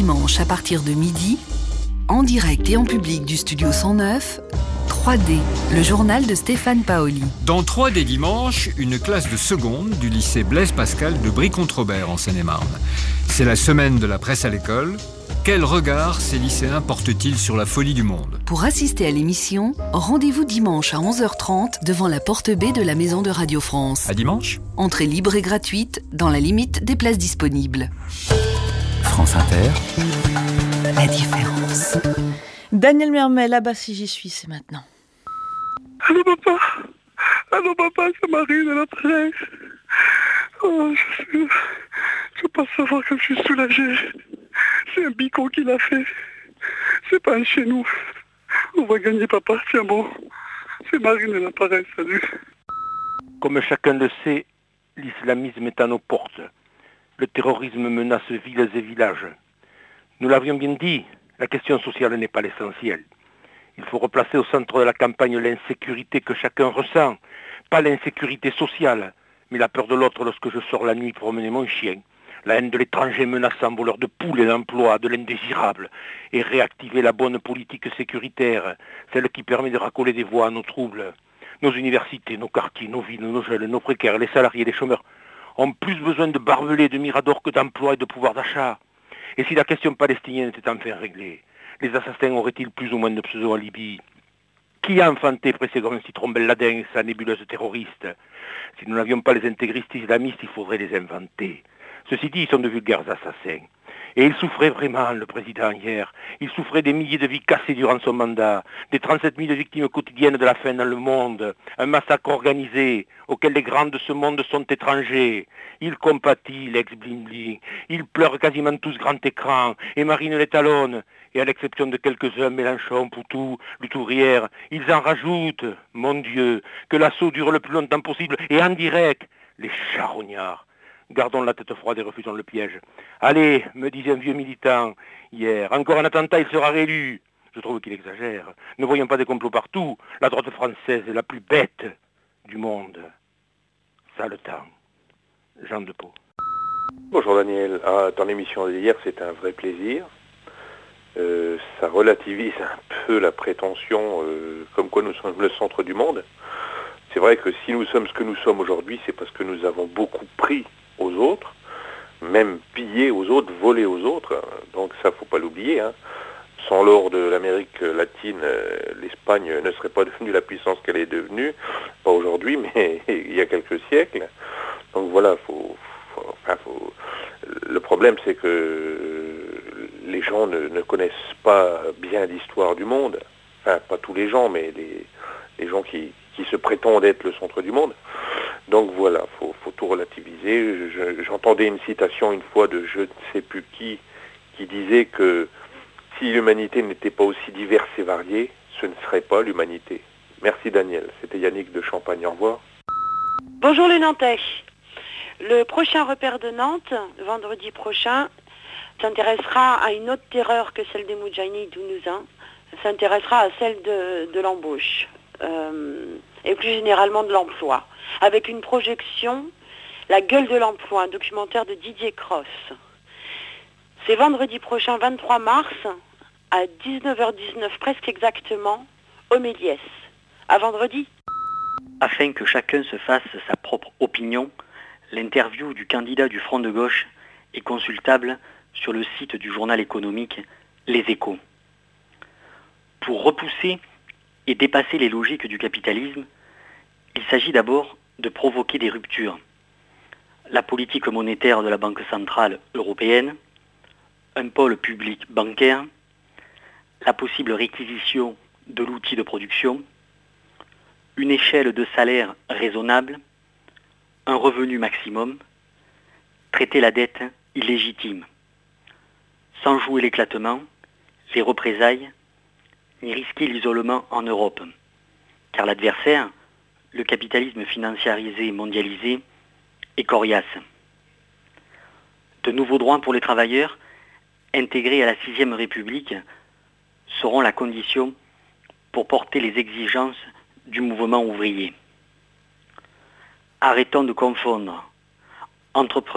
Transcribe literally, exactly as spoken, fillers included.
dimanche à partir de midi, en direct et en public du Studio cent neuf, trois D, le journal de Stéphane Paoli. Dans trois D dimanche, une classe de seconde du lycée Blaise Pascal de Brie-Contrebert en Seine-et-Marne. C'est la semaine de la presse à l'école. Quel regard ces lycéens portent-ils sur la folie du monde ? Pour assister à l'émission, rendez-vous dimanche à onze heures trente devant la porte B de la Maison de Radio France. À dimanche ? Entrée libre et gratuite, dans la limite des places disponibles. France Inter. La différence. Daniel Mermet, là-bas si j'y suis, c'est maintenant. Allô papa, allô papa, c'est Marine à la presse. Oh, je suis... Je peux pas savoir que je suis soulagé. C'est un bico qui l'a fait. C'est pas un chez nous. On va gagner papa, tiens bon. C'est Marine à l'appareil, salut. Comme chacun le sait, l'islamisme est à nos portes. Le terrorisme menace villes et villages. Nous l'avions bien dit, la question sociale n'est pas l'essentiel. Il faut replacer au centre de la campagne l'insécurité que chacun ressent. Pas l'insécurité sociale, mais la peur de l'autre lorsque je sors la nuit promener mon chien. La haine de l'étranger menaçant, voleur de poules et d'emplois, de l'indésirable. Et réactiver la bonne politique sécuritaire, celle qui permet de racoler des voix à nos troubles. Nos universités, nos quartiers, nos villes, nos jeunes, nos précaires, les salariés, les chômeurs ont plus besoin de barbelés, de miradors que d'emplois et de pouvoir d'achat. Et si la question palestinienne était enfin réglée, les assassins auraient-ils plus ou moins de pseudo en Libye ? Qui a enfanté pressé comme un citron Ben Laden et sa nébuleuse terroriste ? Si nous n'avions pas les intégristes islamistes, il faudrait les inventer. Ceci dit, ils sont de vulgaires assassins. Et il souffrait vraiment, le président, hier. Il souffrait des milliers de vies cassées durant son mandat, des trente-sept mille victimes quotidiennes de la faim dans le monde, un massacre organisé auquel les grands de ce monde sont étrangers. Il compatit l'ex-bling-bling. Ils pleurent quasiment tous grand écran, et Marine les talonne. Et à l'exception de quelques-uns, Mélenchon, Poutou, Lutourière, ils en rajoutent, mon Dieu, que l'assaut dure le plus longtemps possible, et en direct, les charognards. Gardons la tête froide et refusons le piège. Allez, me disait un vieux militant hier, encore un attentat, il sera réélu. Je trouve qu'il exagère. Ne voyons pas des complots partout. La droite française est la plus bête du monde. Ça le temps. Jean de Pau. Bonjour Daniel. Ah, ton émission d'hier, c'est un vrai plaisir. Euh, ça relativise un peu la prétention euh, comme quoi nous sommes le centre du monde. C'est vrai que si nous sommes ce que nous sommes aujourd'hui, c'est parce que nous avons beaucoup pris aux autres, même pillé aux autres, volé aux autres. Donc ça, faut pas l'oublier. Hein. Sans l'or de l'Amérique latine, euh, l'Espagne ne serait pas devenue la puissance qu'elle est devenue, pas aujourd'hui, mais il y a quelques siècles. Donc voilà, faut, faut, enfin, faut... le problème c'est que les gens ne, ne connaissent pas bien l'histoire du monde. Enfin, pas tous les gens, mais les, les gens qui, qui se prétendent être le centre du monde. Donc voilà, il faut, faut tout relativiser. Je, j'entendais une citation une fois de je ne sais plus qui, qui disait que si l'humanité n'était pas aussi diverse et variée, ce ne serait pas l'humanité. Merci Daniel, c'était Yannick de Champagne, au revoir. Bonjour les Nantais. Le prochain repère de Nantes, vendredi prochain, s'intéressera à une autre terreur que celle des Moudjahidines toulousains, s'intéressera à celle de, de l'embauche. Euh, et plus généralement de l'emploi, avec une projection, La gueule de l'emploi, un documentaire de Didier Cross. C'est vendredi prochain, vingt-trois mars, à dix-neuf heures dix-neuf, presque exactement, au Méliès. À vendredi. Afin que chacun se fasse sa propre opinion, l'interview du candidat du Front de gauche est consultable sur le site du journal économique Les Échos. Pour repousser et dépasser les logiques du capitalisme, il s'agit d'abord de provoquer des ruptures. La politique monétaire de la Banque centrale européenne, un pôle public bancaire, la possible réquisition de l'outil de production, une échelle de salaire raisonnable, un revenu maximum, traiter la dette illégitime, sans jouer l'éclatement, les représailles, ni risquer l'isolement en Europe, car l'adversaire, le capitalisme financiarisé et mondialisé, est coriace. De nouveaux droits pour les travailleurs, intégrés à la sixième République, seront la condition pour porter les exigences du mouvement ouvrier. Arrêtons de confondre entrepreneurs